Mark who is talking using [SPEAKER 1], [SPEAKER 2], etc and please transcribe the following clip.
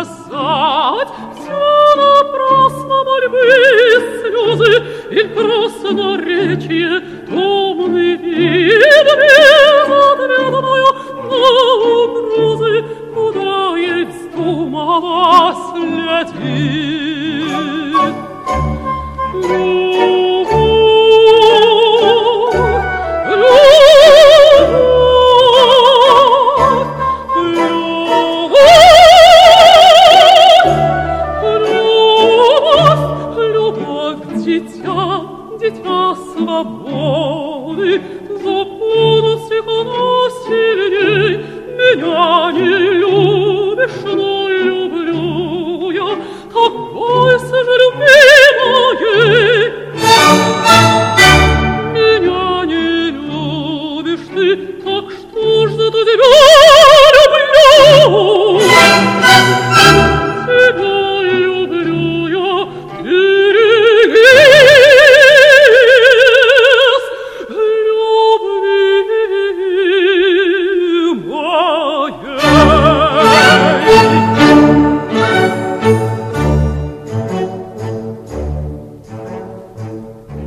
[SPEAKER 1] сказать, все напрасно мольбы и слезы, и красноречие, томный вид безответную на угрозы, куда ей вздумалось лететь. Дитя свободы, закону всех насилий меня